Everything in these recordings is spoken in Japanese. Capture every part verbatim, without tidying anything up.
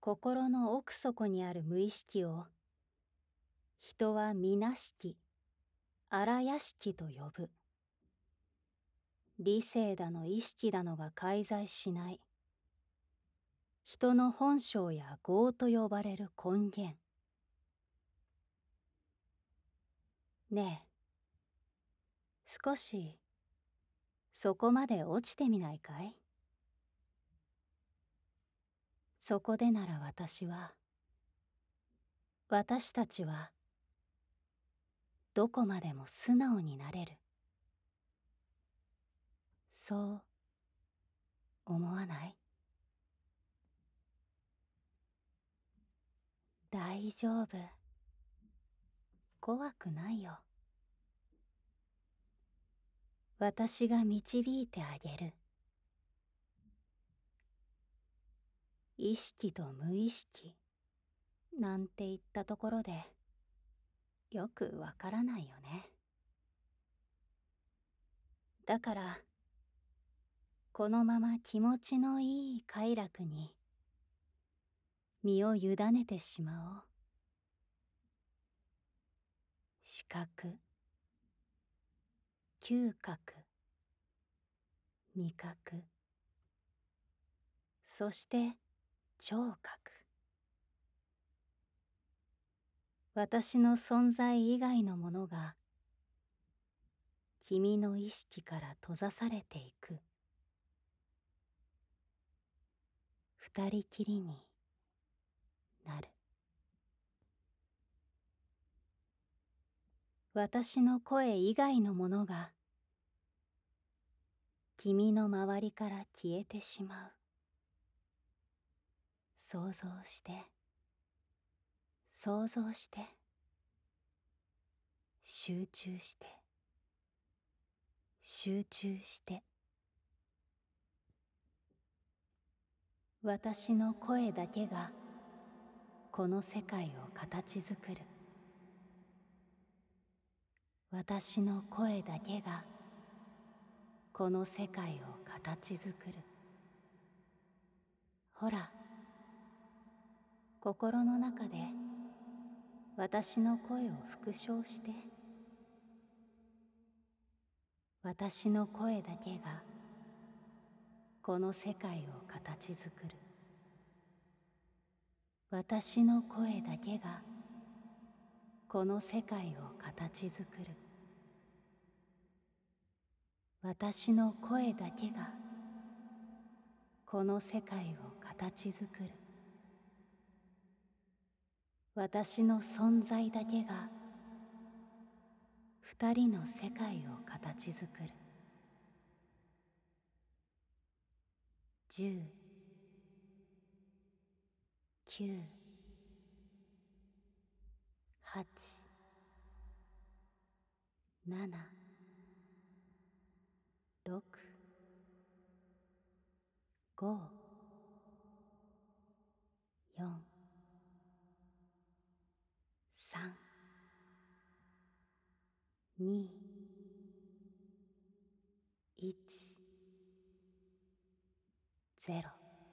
心の奥底にある無意識を人は皆識、荒屋敷と呼ぶ。理性だの意識だのが介在しない。人の本性や業と呼ばれる根源。ねえ、少しそこまで落ちてみないかい？そこでなら私は、私たちは、どこまでも素直になれる。そう思わない？大丈夫。怖くないよ。私が導いてあげる。意識と無意識なんて言ったところでよくわからないよね。だからこのまま気持ちのいい快楽に身を委ねてしまおう。視覚、嗅覚、味覚、そして聴覚。私の存在以外のものが君の意識から閉ざされていく。二人きりになる。私の声以外のものが君の周りから消えてしまう。想像して、想像して、集中して、集中して。私の声だけがこの世界を形作る。私の声だけがこの世界を形作る。ほら、心の中で私の声を復唱して。私の声だけがこの世界を形作る。私の声だけがこの世界を形作る。私の声だけがこの世界を形作る。私の存在だけが二人の世界を形作る。十、九、八、七、六、五、四、三、二、一、ゼロ。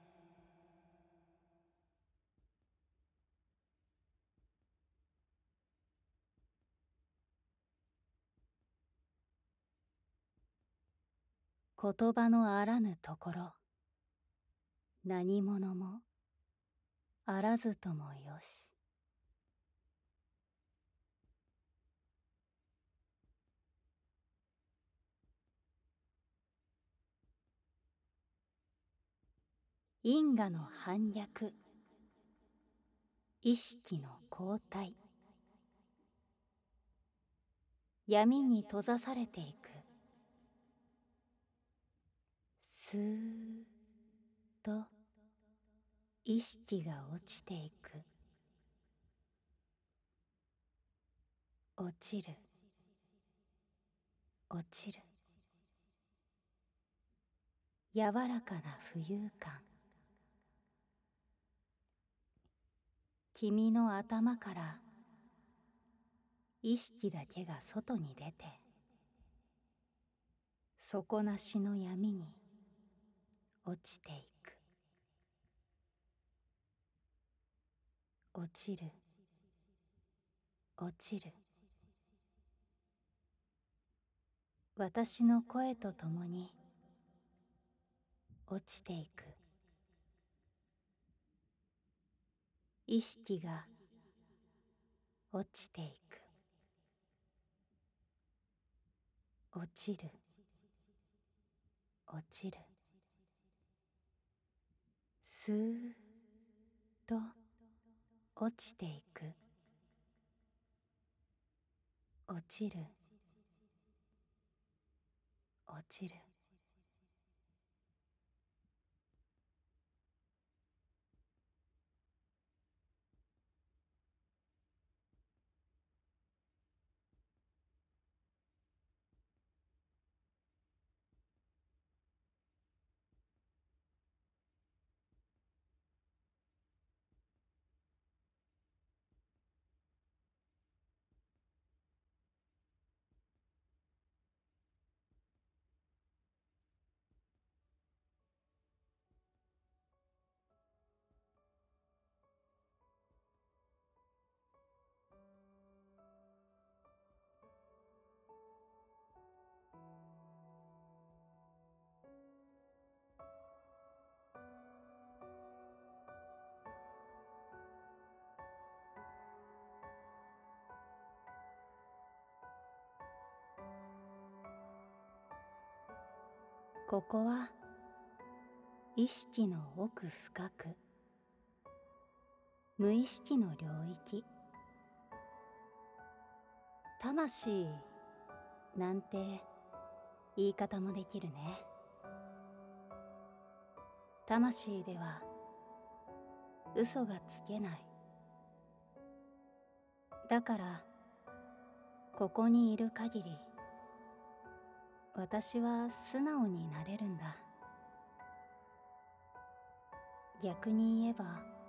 言葉のあらぬところ、何者もあらずともよし。因果の反逆、意識の後退。闇に閉ざされていく。スーッと意識が落ちていく。落ちる、落ちる。柔らかな浮遊感。君の頭から意識だけが外に出て、底なしの闇に落ちていく。 落ちる落ちる。私の声とともに落ちていく。意識が落ちていく。落ちる落ちる。スーッと落ちていく。落ちる落ちる。ここは意識の奥深く、無意識の領域。魂なんて言い方もできるね。魂では嘘がつけない。だからここにいる限り私は素直になれるんだ。逆に言えば、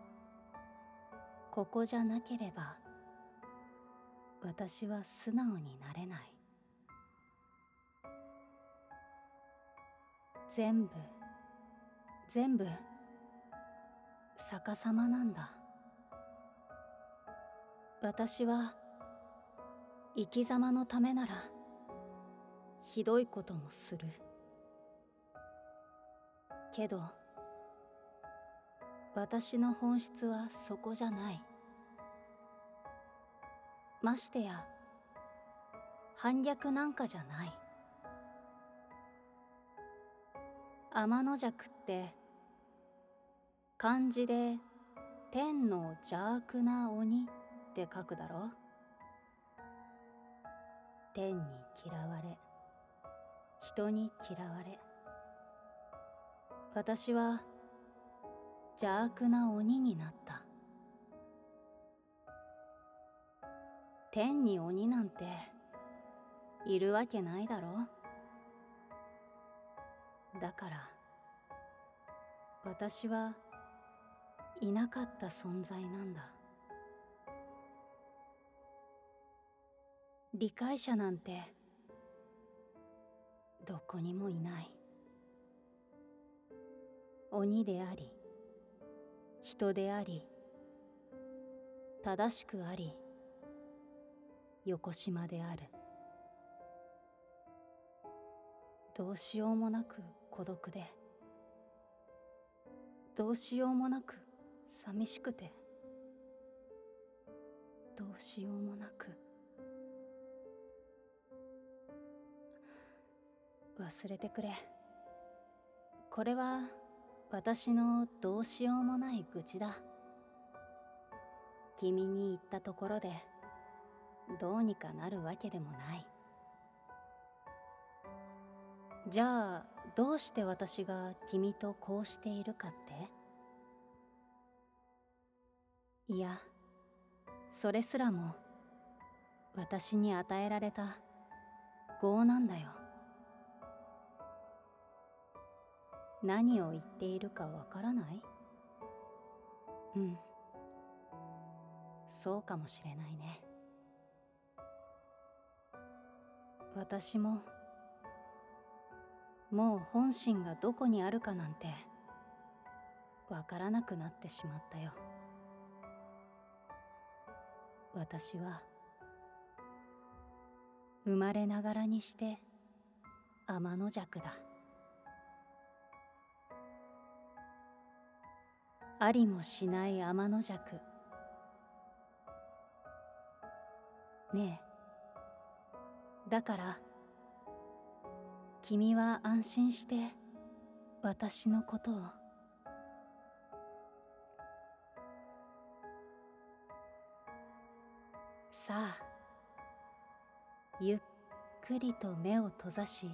ここじゃなければ私は素直になれない。全部全部逆さまなんだ。私は生き様のためならひどいこともするけど、私の本質はそこじゃない。ましてや反逆なんかじゃない。天の邪鬼って漢字で天の邪悪な鬼って書くだろ。天に嫌われ、人に嫌われ、私は邪悪な鬼になった。天に鬼なんているわけないだろ。だから私はいなかった存在なんだ。理解者なんてどこにもいない。鬼であり、人であり、正しくあり、横島である。どうしようもなく孤独で、どうしようもなく寂しくて、どうしようもなく忘れてくれ。これは私のどうしようもない愚痴だ。君に言ったところでどうにかなるわけでもない。じゃあどうして私が君とこうしているかって？いや、それすらも私に与えられた業なんだよ。何を言っているかわからない？うん、そうかもしれないね。私ももう本心がどこにあるかなんてわからなくなってしまったよ。 私は生まれながらにして天の弱だ。ありもしない天の弱。ねえ、だから君は安心して私のことを。さあ、ゆっくりと目を閉ざし、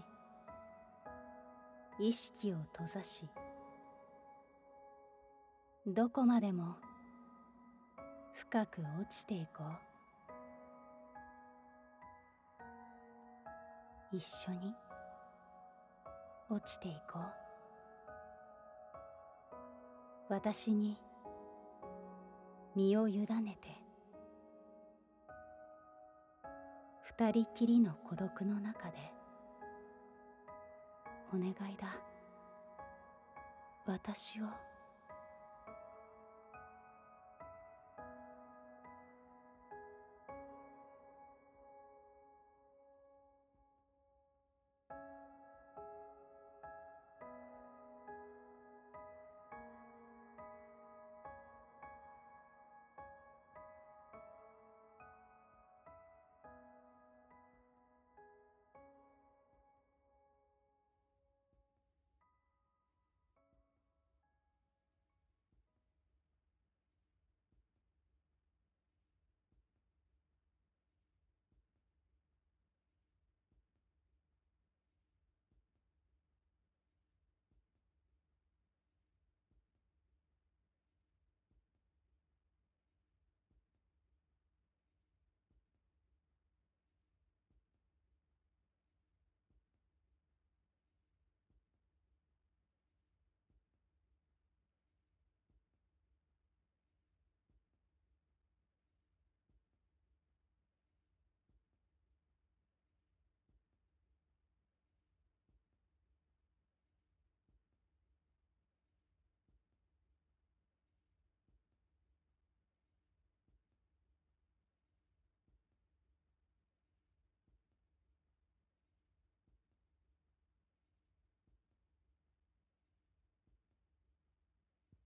意識を閉ざし、どこまでも深く落ちていこう。一緒に落ちていこう。私に身を委ねて、二人きりの孤独の中で、お願いだ。私を